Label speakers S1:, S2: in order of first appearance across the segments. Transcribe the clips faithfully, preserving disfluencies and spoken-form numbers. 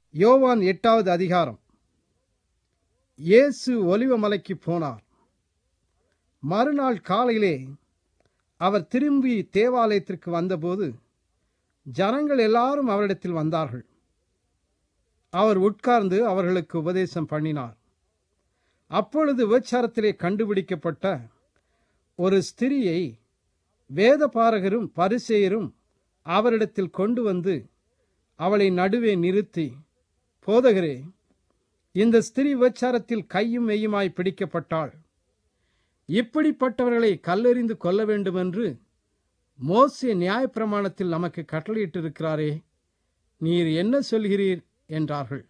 S1: யோவான் எட்டாவது அதிகாரம். இயேசு ஒலிவமலைக்கு போனார். மறுநாள் காலையிலே அவர் திரும்பி தேவாலயத்திற்கு வந்தபோது ஜனங்கள் எல்லாரும் அவரிடத்தில் வந்தார்கள். அவர் உட்கார்ந்து அவர்களுக்கு உபதேசம் பண்ணினார். அப்பொழுது விபச்சாரத்திலே கண்டுபிடிக்கப்பட்ட ஒரு ஸ்திரியை வேதபாரகரும் பரிசேயரும் அவரிடத்தில் கொண்டு வந்து அவளை நடுவே நிறுத்தி, போதகரே, இந்த ஸ்திரீ விபச்சாரத்தில் கையும் மெய்யுமாய் பிடிக்கப்பட்டாள். இப்படிப்பட்டவர்களை கல்லெறிந்து கொல்ல வேண்டுமென்று மோசே நியாயப்பிரமாணத்தில் நமக்கு கட்டளையிட்டிருக்கிறாரே, நீர் என்ன சொல்கிறீர் என்றார்கள்.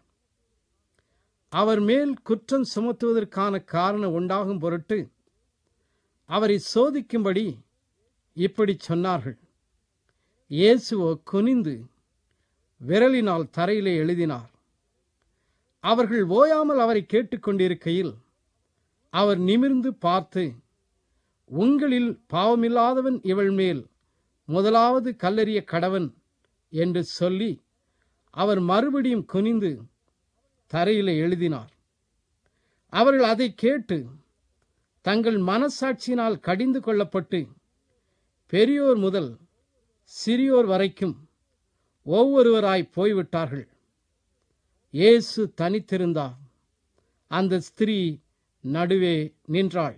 S1: அவர் மேல் குற்றம் சுமத்துவதற்கான காரணம் உண்டாகும் பொருட்டு அவரை சோதிக்கும்படி இப்படி சொன்னார்கள். இயேசுவோ குனிந்து விரலினால் தரையிலே எழுதினார். அவர்கள் ஓயாமல் அவரை கேட்டுக்கொண்டிருக்கையில் அவர் நிமிர்ந்து பார்த்து, உங்களில் பாவமில்லாதவன் இவள் மேல் முதலாவது கல்லெறிய கடவன் என்று சொல்லி அவர் மறுபடியும் குனிந்து தரையிலே எழுதினார். அவர்கள் அதை கேட்டு தங்கள் மனசாட்சியினால் கடிந்து கொள்ளப்பட்டு பெரியோர் முதல் சிறியோர் வரைக்கும் ஒவ்வொருவராய் போய்விட்டார்கள். இயேசு தனித்திருந்தார். அந்த ஸ்திரீ நடுவே நின்றாள்.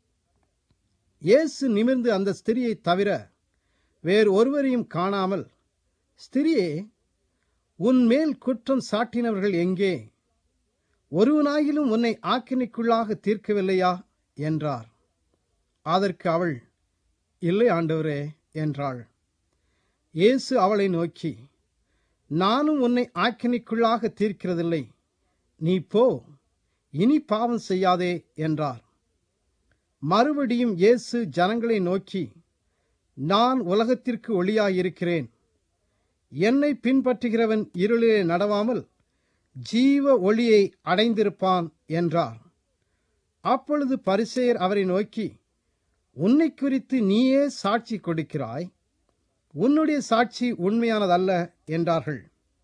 S1: இயேசு நிமிர்ந்து அந்த ஸ்திரியை தவிர வேறு ஒருவரையும் காணாமல், ஸ்திரியே, உன் மேல் குற்றம் சாட்டினவர்கள் எங்கே? ஒருவனாகிலும் உன்னை ஆக்கினைக்குள்ளாக தீர்க்கவில்லையா என்றார். அதற்கு அவள், இல்லை ஆண்டவரே என்றாள். இயேசு அவளை நோக்கி, நானும் உன்னை ஆக்கினைக்குள்ளாக தீர்க்கிறதில்லை. நீ போ, இனி பாவம் செய்யாதே என்றார். மறுபடியும் இயேசு ஜனங்களை நோக்கி, நான் உலகத்திற்கு ஒளியாயிருக்கிறேன். என்னை பின்பற்றுகிறவன் இருளிலே நடவாமல் ஜீவ ஒளியை அடைந்திருப்பான் என்றார். அப்பொழுது பரிசேயர் அவரை நோக்கி, உன்னை குறித்து நீயே சாட்சி கொடுக்கிறாய், உன்னுடைய சாட்சி உண்மையானதல்ல என்றார்கள்.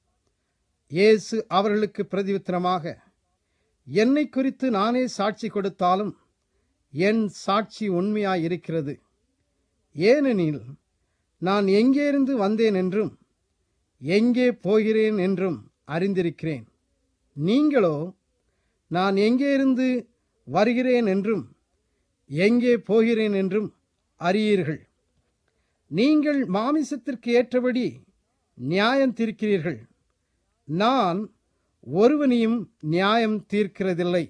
S1: இயேசு அவர்களுக்கு பிரதியுத்தரமாக, என்னை குறித்து நானே சாட்சி கொடுத்தாலும் என் சாட்சி உண்மையாயிருக்கிறது. ஏனெனில் நான் எங்கேயிருந்து வந்தேன் என்றும் எங்கே போகிறேன் என்றும் அறிந்திருக்கிறேன். நீங்களோ நான் எங்கேயிருந்து வருகிறேன் என்றும் எங்கே போகிறேன் என்றும் அறியீர்கள். நீங்கள் மாமிசத்திற்கு ஏற்றபடி நியாயம் தீர்க்கிறீர்கள். நான் ஒருவனையும் நியாயம் தீர்க்கிறதில்லை.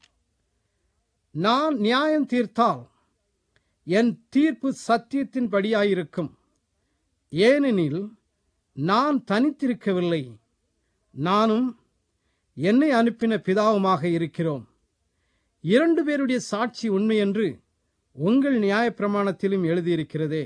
S1: நான் நியாயம் தீர்த்தால் என் தீர்ப்பு சத்தியத்தின்படியாயிருக்கும். ஏனெனில் நான் தனித்திருக்கவில்லை, நானும் என்னை அனுப்பின பிதாவுமாக இருக்கிறோம். இரண்டு பேருடைய சாட்சி உண்மை என்று உங்கள் நியாயப்பிரமாணத்திலும் எழுதியிருக்கிறதே.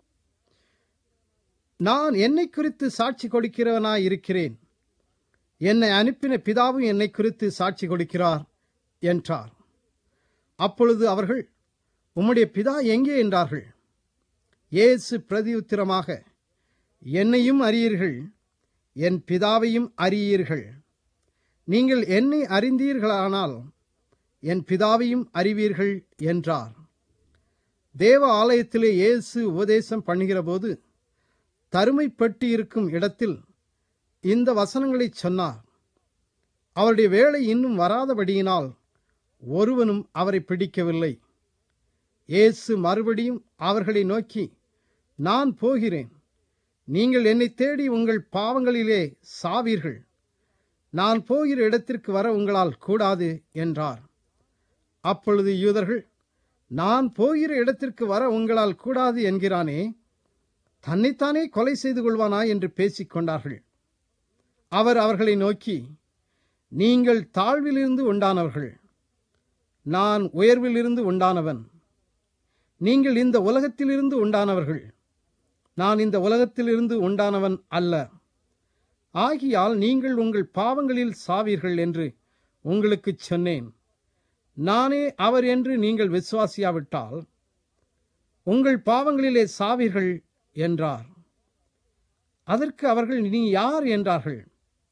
S1: நான் என்னை குறித்து சாட்சி கொடுக்கிறவனாய் இருக்கிறேன். என்னை அனுப்பின பிதாவும் என்னை குறித்து சாட்சி கொடுக்கிறார் என்றார். அப்பொழுது அவர்கள், உம்முடைய பிதா எங்கே என்றார்கள். இயேசு பிரதியுத்திரமாக, என்னையும் அறியீர்கள், என் பிதாவையும் அறியீர்கள். நீங்கள் என்னை அறிந்தீர்களானால் என் பிதாவையும் அறிவீர்கள் என்றார். தேவ ஆலயத்திலே இயேசு உபதேசம் பண்ணுகிற போது தருமைப்பட்டு இருக்கும் இடத்தில் இந்த வசனங்களை சொன்னார். அவருடைய வேளை இன்னும் வராதபடியினால் ஒருவனும் அவரை பிடிக்கவில்லை. இயேசு மறுபடியும் அவர்களை நோக்கி, நான் போகிறேன். நீங்கள் என்னை தேடி உங்கள் பாவங்களிலே சாவீர்கள். நான் போகிற இடத்திற்கு வர உங்களால் கூடாது என்றார். அப்பொழுது யூதர்கள், நான் போகிற இடத்திற்கு வர உங்களால் கூடாது என்கிறானே, தன்னைத்தானே கொலை செய்து கொள்வானா என்று பேசிக் கொண்டார்கள். அவர் அவர்களை நோக்கி, நீங்கள் தாழ்விலிருந்து உண்டானவர்கள், நான் உயர்விலிருந்து உண்டானவன். நீங்கள் இந்த உலகத்திலிருந்து உண்டானவர்கள், நான் இந்த உலகத்திலிருந்து உண்டானவன் அல்ல. ஆகியால் நீங்கள் உங்கள் பாவங்களில் சாவீர்கள் என்று உங்களுக்கு சொன்னேன். நானே அவர் என்று நீங்கள் விசுவாசியாவிட்டால் உங்கள் பாவங்களிலே சாவீர்கள் என்றார். அதற்கு அவர்கள், நீ யார் என்றார்கள்.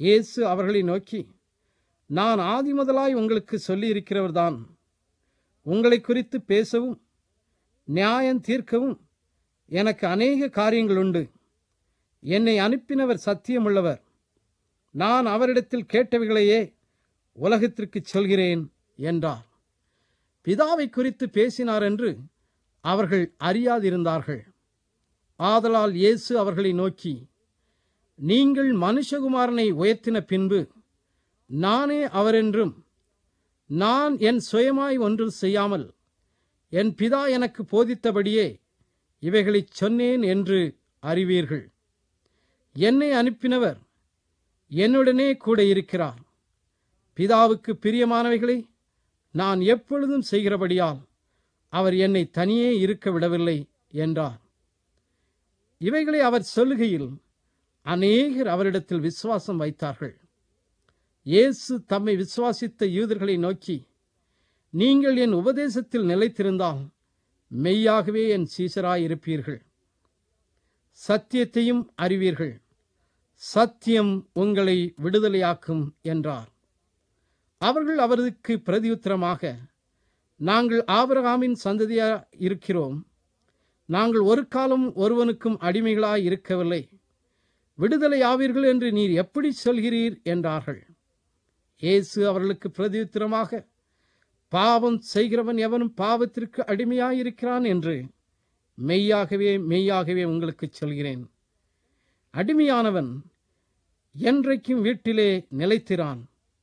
S1: இயேசு அவர்களை நோக்கி, நான் ஆதிமுதலாய் உங்களுக்கு சொல்லியிருக்கிறவர்தான். உங்களை குறித்து பேசவும் நியாயம் தீர்க்கவும் எனக்கு அநேக காரியங்கள் உண்டு. என்னை அனுப்பினவர் சத்தியமுள்ளவர். நான் அவரிடத்தில் கேட்டவைகளையே உலகத்திற்கு சொல்கிறேன் என்றார். பிதாவை குறித்து பேசினார் என்று அவர்கள் அறியாதிருந்தார்கள். ஆதலால் இயேசு அவர்களை நோக்கி, நீங்கள் மனுஷகுமாரனை உயர்த்தின பின்பு நானே அவரென்றும், நான் என் சுயமாய் ஒன்று செய்யாமல் என் பிதா எனக்கு போதித்தபடியே இவைகளைச் சொன்னேன் என்று அறிவீர்கள். என்னை அனுப்பினவர் என்னுடனே கூட இருக்கிறார். பிதாவுக்கு பிரியமானவைகளை நான் எப்பொழுதும் செய்கிறபடியால் அவர் என்னை தனியே இருக்க விடவில்லை என்றார். இவைகளை அவர் சொல்லுகையில் அநேகர் அவரிடத்தில் விசுவாசம் வைத்தார்கள். இயேசு தம்மை விசுவாசித்த யூதர்களை நோக்கி, நீங்கள் என் உபதேசத்தில் நிலைத்திருந்தால் மெய்யாகவே என் சீசராயிருப்பீர்கள். சத்தியத்தையும் அறிவீர்கள். சத்தியம் உங்களை விடுதலையாக்கும் என்றார். அவர்கள் அவருக்கு பிரதியுத்தரமாக, நாங்கள் ஆபிரகாமின் சந்ததியாய் இருக்கிறோம். நாங்கள் ஒரு காலம் ஒருவனுக்கும் அடிமைகளாய் இருக்கவில்லை. விடுதலையாவீர்கள் என்று நீர் எப்படி சொல்கிறீர் என்றார்கள். இயேசு அவர்களுக்கு பிரதியுத்தரமாக, பாவம் செய்கிறவன் எவனும் பாவத்திற்கு அடிமையாயிருக்கிறான் என்று மெய்யாகவே மெய்யாகவே உங்களுக்கு சொல்கிறேன். அடிமையானவன் என்றைக்கும் வீட்டிலே நிலைத்திரான்.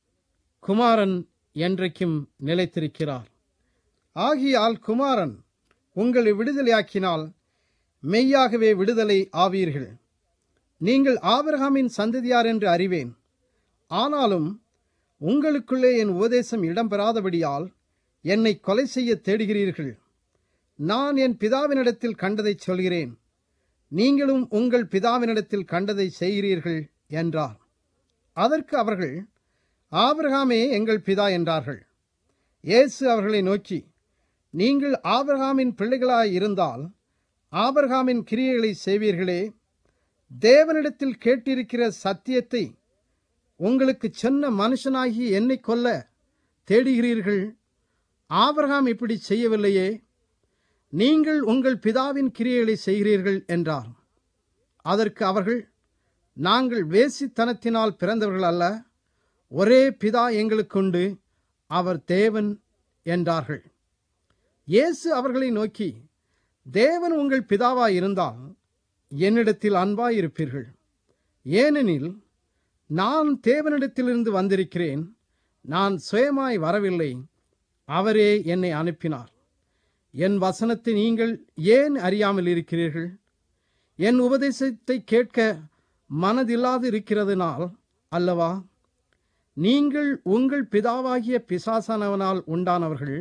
S1: குமாரன் என்றைக்கும் நிலைத்திருக்கிறார். ஆகியால் குமாரன் உங்களை விடுதலையாக்கினால் மெய்யாகவே விடுதலை ஆவீர்கள். நீங்கள் ஆபிரகாமின் சந்ததியார் என்று அறிவேன். ஆனாலும் உங்களுக்குள்ளே என் உபதேசம் இடம்பெறாதபடியால் என்னை கொலை செய்ய தேடுகிறீர்கள். நான் என் பிதாவினிடத்தில் கண்டதை சொல்கிறேன். நீங்களும் உங்கள் பிதாவினிடத்தில் கண்டதை செய்கிறீர்கள் என்றார். அதற்கு அவர்கள், ஆபிரகாமே எங்கள் பிதா என்றார்கள். இயேசு அவர்களை நோக்கி, நீங்கள் ஆபிரகாமின் பிள்ளைகளாய் இருந்தால் ஆபிரகாமின் கிரியைகளை செய்வீர்களே. தேவனிடத்தில் கேட்டிருக்கிற சத்தியத்தை உங்களுக்கு சொன்ன மனுஷனாகி என்னை கொல்ல தேடுகிறீர்கள். ஆபிரகாம் இப்படி செய்யவில்லையே. நீங்கள் உங்கள் பிதாவின் கிரியைகளை செய்கிறீர்கள் என்றார். அதற்கு அவர்கள், நாங்கள் வேசித்தனத்தினால் பிறந்தவர்கள் அல்ல, ஒரே பிதா எங்களுக்குண்டு, அவர் தேவன் என்றார்கள். இயேசு அவர்களை நோக்கி, தேவன் உங்கள் பிதாவாய் இருந்தால் என்னிடத்தில் அன்பாயிருப்பீர்கள். ஏனெனில் நான் தேவனிடத்திலிருந்து வந்திருக்கிறேன். நான் சுயமாய் வரவில்லை, அவரே என்னை அனுப்பினார். என் வசனத்தை நீங்கள் ஏன் அறியாமல் இருக்கிறீர்கள்? என் உபதேசத்தை கேட்க மனதில்லாது இருக்கிறதுனால் அல்லவா? நீங்கள் உங்கள் பிதாவாகிய பிசாசானவனால் உண்டானவர்கள்.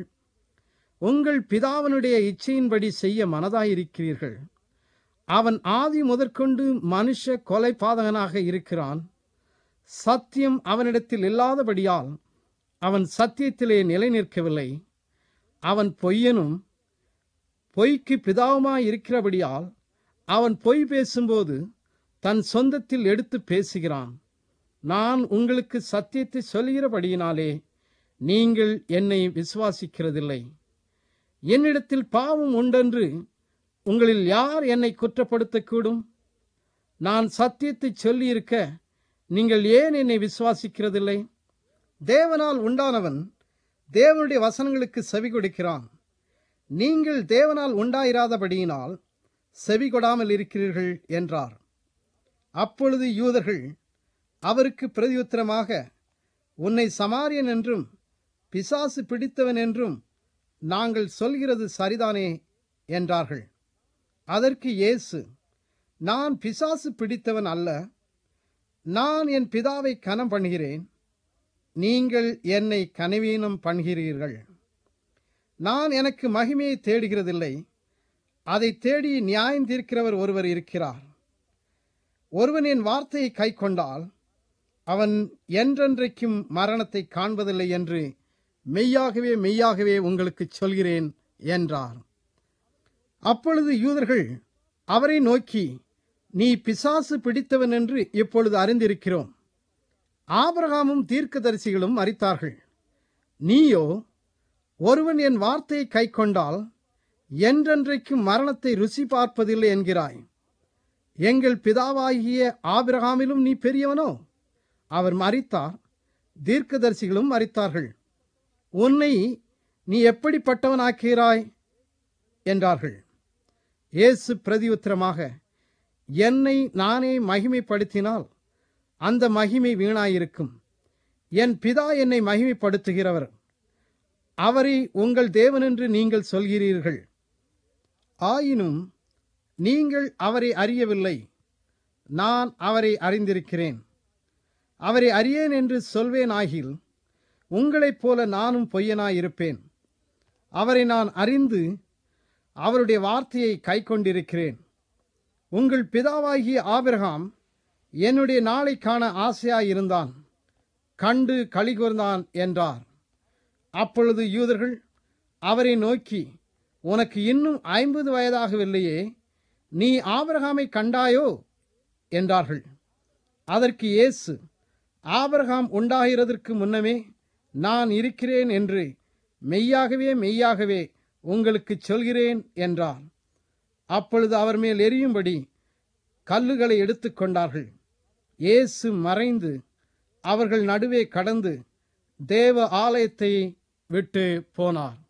S1: உங்கள் பிதாவினுடைய இச்சையின்படி செய்ய மனதாயிருக்கிறீர்கள். அவன் ஆதி முதற்கொண்டு மனுஷ கொலை பாதகனாக இருக்கிறான். சத்தியம் அவனிடத்தில் இல்லாதபடியால் அவன் சத்தியத்திலே நிலை நிற்கவில்லை. அவன் பொய்யனும் பொய்க்கு பிதாவுமாய் இருக்கிறபடியால் அவன் பொய் பேசும்போது தன் சொந்தத்தில் எடுத்து பேசுகிறான். நான் உங்களுக்கு சத்தியத்தை சொல்கிறபடியினாலே நீங்கள் என்னை விசுவாசிக்கிறதில்லை. என்னிடத்தில் பாவம் உண்டென்று உங்களில் யார் என்னை குற்றப்படுத்தக்கூடும்? நான் சத்தியத்தை சொல்லியிருக்க நீங்கள் ஏன் என்னை விசுவாசிக்கிறதில்லை? தேவனால் உண்டானவன் தேவனுடைய வசனங்களுக்கு செவி கொடுக்கிறான். நீங்கள் தேவனால் உண்டாயிராதபடியினால் செவி கொடாமல் இருக்கிறீர்கள் என்றார். அப்பொழுது யூதர்கள் அவருக்கு பிரதியுத்தரமாக, உன்னை சமாரியன் என்றும் பிசாசு பிடித்தவன் என்றும் நாங்கள் சொல்கிறது சரிதானே என்றார்கள். அதற்கு இயேசு, நான் பிசாசு பிடித்தவன் அல்ல, நான் என் பிதாவை கனம் பண்ணுகிறேன், நீங்கள் என்னை கனவீனம் பண்ணுகிறீர்கள். நான் எனக்கு மகிமையை தேடுகிறதில்லை, அதை தேடி நியாயம் தீர்க்கிறவர் ஒருவர் இருக்கிறார். ஒருவன் என் வார்த்தையை கை கொண்டால் அவன் என்றென்றைக்கும் மரணத்தை காண்பதில்லை என்று மெய்யாகவே மெய்யாகவே உங்களுக்கு சொல்கிறேன் என்றார். அப்பொழுது யூதர்கள் அவரை நோக்கி, நீ பிசாசு பிடித்தவன் என்று இப்பொழுது அறிந்திருக்கிறோம். ஆபிரகாமும் தீர்க்கதரிசிகளும் மரித்தார்கள். நீயோ, ஒருவன் என் வார்த்தையை கைக்கொண்டால் என்றென்றைக்கும் மரணத்தை ருசி பார்ப்பதில்லை என்கிறாய். எங்கள் பிதாவாகிய ஆபிரகாமிலும் நீ பெரியவனோ? அவர் மரித்தார், தீர்க்கதரிசிகளும் மரித்தார்கள். உன்னை நீ எப்படிப்பட்டவனாக்கிறாய் என்றார்கள். இயேசு பிரதியுத்தரமாக, என்னை நானே மகிமைப்படுத்தினால் அந்த மகிமை வீணாயிருக்கும். என் பிதா என்னை மகிமைப்படுத்துகிறவர். அவரை உங்கள் தேவனென்று நீங்கள் சொல்கிறீர்கள். ஆயினும் நீங்கள் அவரை அறியவில்லை. நான் அவரை அறிந்திருக்கிறேன். அவரை அறியேன் என்று சொல்வேனாகில் உங்களைப் போல நானும் பொய்யனாயிருப்பேன். அவரை நான் அறிந்து அவருடைய வார்த்தையை கைக்கொண்டிருக்கிறேன். உங்கள் பிதாவாகிய ஆபிரகாம் என்னுடைய நாளை காண ஆசையாயிருந்தான், கண்டு களிகூர்ந்தான் என்றார். அப்பொழுது யூதர்கள் அவரை நோக்கி, உனக்கு இன்னும் ஐம்பது வயதாகவில்லையே, நீ ஆபிரகாமை கண்டாயோ என்றார்கள். அதற்கு இயேசு, ஆபிரகாம் உண்டாகிறதற்கு முன்னமே நான் இருக்கிறேன் என்று மெய்யாகவே மெய்யாகவே உங்களுக்கு சொல்கிறேன் என்றார். அப்பொழுது அவர் மேல் எரியும்படி கல்லுகளை எடுத்துக்கொண்டார்கள். இயேசு மறைந்து அவர்கள் நடுவே கடந்து தேவ ஆலயத்தை விட்டு போனார்.